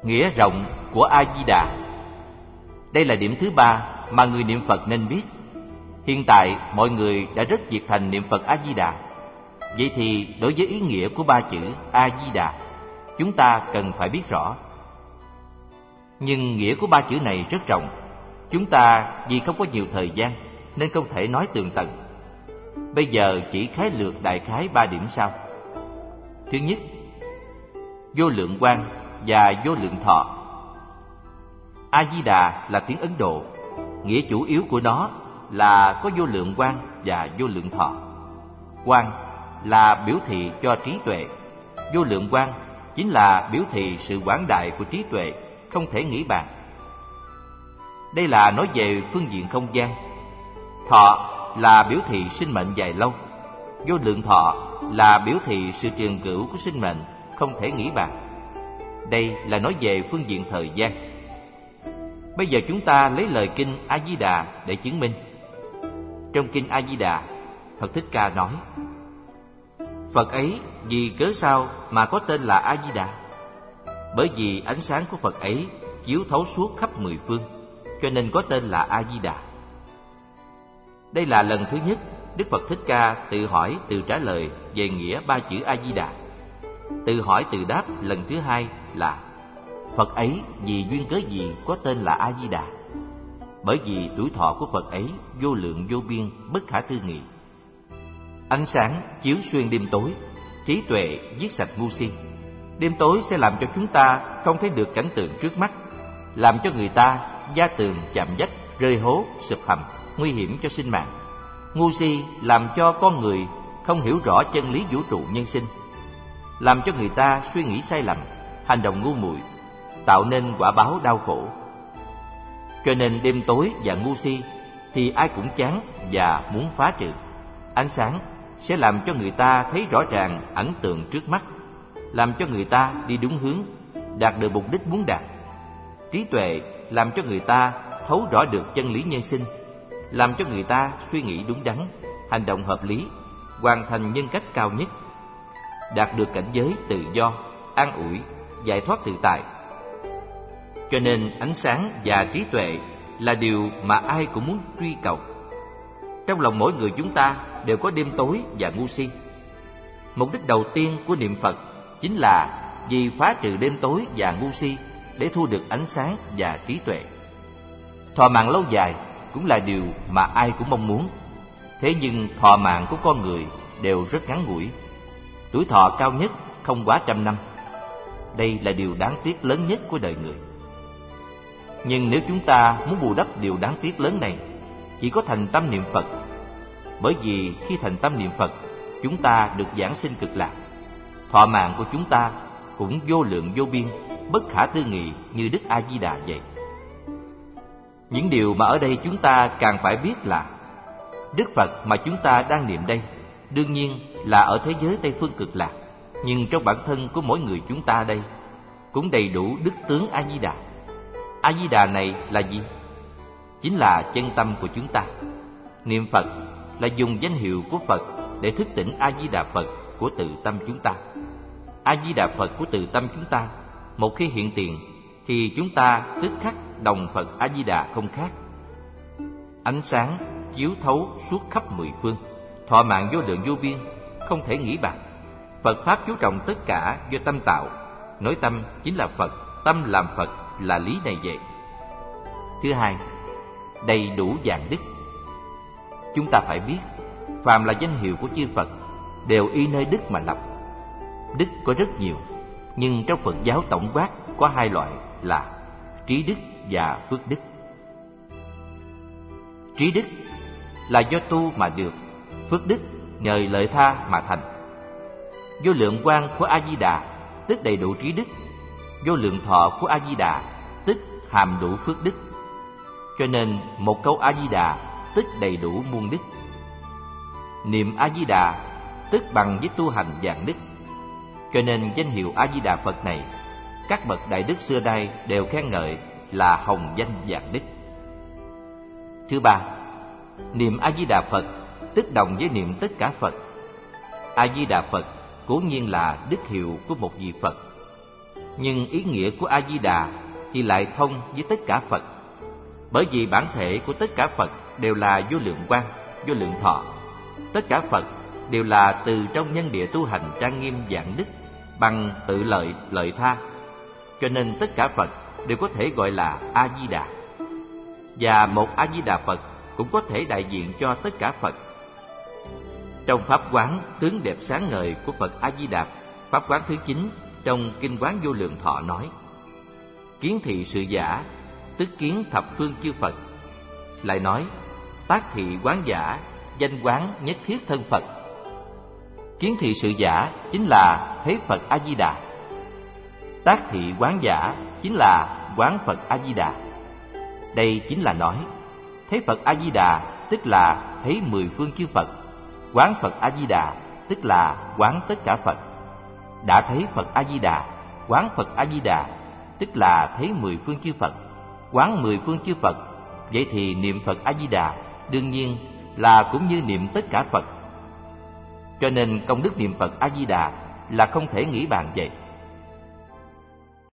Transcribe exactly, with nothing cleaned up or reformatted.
Nghĩa rộng của A-di-đà. Đây là điểm thứ ba mà người niệm Phật nên biết. Hiện tại mọi người đã rất nhiệt thành niệm Phật A-di-đà. Vậy thì đối với ý nghĩa của ba chữ A-di-đà, chúng ta cần phải biết rõ. Nhưng nghĩa của ba chữ này rất rộng. Chúng ta vì không có nhiều thời gian nên không thể nói tường tận. Bây giờ chỉ khái lược đại khái ba điểm sau. Thứ nhất, vô lượng quang và vô lượng thọ. A-di-đà là tiếng Ấn Độ. Nghĩa chủ yếu của nó là có vô lượng quang và vô lượng thọ. Quang là biểu thị cho trí tuệ. Vô lượng quang chính là biểu thị sự quảng đại của trí tuệ, không thể nghĩ bàn. Đây là nói về phương diện không gian. Thọ là biểu thị sinh mệnh dài lâu. Vô lượng thọ là biểu thị sự trường cửu của sinh mệnh, không thể nghĩ bàn. Đây là nói về phương diện thời gian. Bây giờ chúng ta lấy lời kinh A-di-đà để chứng minh. Trong kinh A-di-đà, Phật Thích Ca nói: Phật ấy vì cớ sao mà có tên là A-di-đà? Bởi vì ánh sáng của Phật ấy chiếu thấu suốt khắp mười phương, cho nên có tên là A-di-đà. Đây là lần thứ nhất Đức Phật Thích Ca tự hỏi tự trả lời về nghĩa ba chữ A-di-đà. Tự hỏi tự đáp lần thứ hai là: Phật ấy vì duyên cớ gì có tên là A-di-đà? Bởi vì tuổi thọ của Phật ấy vô lượng vô biên, bất khả tư nghị. Ánh sáng chiếu xuyên đêm tối, trí tuệ giết sạch ngu si. Đêm tối sẽ làm cho chúng ta không thấy được cảnh tượng trước mắt, làm cho người ta da tường chạm vách, rơi hố, sụp hầm, nguy hiểm cho sinh mạng. Ngu si làm cho con người không hiểu rõ chân lý vũ trụ nhân sinh, làm cho người ta suy nghĩ sai lầm, hành động ngu muội, tạo nên quả báo đau khổ. Cho nên đêm tối và ngu si thì ai cũng chán và muốn phá trừ. Ánh sáng sẽ làm cho người ta thấy rõ ràng ảnh tượng trước mắt, làm cho người ta đi đúng hướng, đạt được mục đích muốn đạt. Trí tuệ làm cho người ta thấu rõ được chân lý nhân sinh, làm cho người ta suy nghĩ đúng đắn, hành động hợp lý, hoàn thành nhân cách cao nhất, đạt được cảnh giới tự do, an ủi, giải thoát tự tại. Cho nên ánh sáng và trí tuệ là điều mà ai cũng muốn truy cầu. Trong lòng mỗi người chúng ta đều có đêm tối và ngu si. Mục đích đầu tiên của niệm Phật chính là vì phá trừ đêm tối và ngu si để thu được ánh sáng và trí tuệ. Thọ mạng lâu dài cũng là điều mà ai cũng mong muốn. Thế nhưng thọ mạng của con người đều rất ngắn ngủi. Tuổi thọ cao nhất không quá trăm năm. Đây là điều đáng tiếc lớn nhất của đời người. Nhưng nếu chúng ta muốn bù đắp điều đáng tiếc lớn này, chỉ có thành tâm niệm Phật. Bởi vì khi thành tâm niệm Phật, chúng ta được giảng sinh cực lạc. Thọ mạng của chúng ta cũng vô lượng vô biên, bất khả tư nghị như Đức A-di-đà vậy. Những điều mà ở đây chúng ta càng phải biết là Đức Phật mà chúng ta đang niệm đây đương nhiên là ở thế giới Tây Phương Cực Lạc, nhưng trong bản thân của mỗi người chúng ta đây cũng đầy đủ đức tướng A-di-đà. A-di-đà này là gì? Chính là chân tâm của chúng ta. Niệm Phật là dùng danh hiệu của Phật để thức tỉnh A-di-đà Phật của tự tâm chúng ta. A-di-đà Phật của tự tâm chúng ta một khi hiện tiền thì chúng ta tức khắc đồng Phật A-di-đà không khác. Ánh sáng chiếu thấu suốt khắp mười phương, thọ mạng vô lượng vô biên, không thể nghĩ bàn. Phật Pháp chú trọng tất cả do tâm tạo. Nói tâm chính là Phật, tâm làm Phật là lý này vậy. Thứ hai, đầy đủ vạn đức. Chúng ta phải biết, phàm là danh hiệu của chư Phật đều y nơi đức mà lập. Đức có rất nhiều, nhưng trong Phật giáo tổng quát có hai loại là trí đức và phước đức. Trí đức là do tu mà được, phước đức nhờ lợi tha mà thành. Vô lượng quang của A-di-đà tức đầy đủ trí đức, vô lượng thọ của A-di-đà tức hàm đủ phước đức. Cho nên một câu A-di-đà tức đầy đủ muôn đức. Niệm A-di-đà tức bằng với tu hành vạn đức. Cho nên danh hiệu A-di-đà Phật này, các bậc đại đức xưa nay đều khen ngợi là hồng danh vạn đức. Thứ ba, niệm A-di-đà Phật tức đồng với niệm tất cả Phật. A-di-đà Phật cố nhiên là đức hiệu của một vị Phật. Nhưng ý nghĩa của A Di Đà thì lại thông với tất cả Phật. Bởi vì bản thể của tất cả Phật đều là vô lượng quang, vô lượng thọ. Tất cả Phật đều là từ trong nhân địa tu hành trang nghiêm vạn đức bằng tự lợi lợi tha. Cho nên tất cả Phật đều có thể gọi là A Di Đà. Và một A Di Đà Phật cũng có thể đại diện cho tất cả Phật. Trong pháp quán tướng đẹp sáng ngời của Phật A Di Đà, pháp quán thứ chín trong Kinh Quán Vô Lượng Thọ nói: kiến thị sự giả, tức kiến thập phương chư Phật. Lại nói: tác thị quán giả, danh quán nhất thiết thân Phật. Kiến thị sự giả chính là thấy Phật A Di Đà. Tác thị quán giả chính là quán Phật A Di Đà. Đây chính là nói thấy Phật A Di Đà tức là thấy mười phương chư Phật. Quán Phật A Di Đà tức là quán tất cả Phật. Đã thấy Phật A Di Đà, quán Phật A Di Đà tức là thấy mười phương chư Phật. Quán mười phương chư Phật, vậy thì niệm Phật A Di Đà đương nhiên là cũng như niệm tất cả Phật. Cho nên công đức niệm Phật A Di Đà là không thể nghĩ bàn vậy.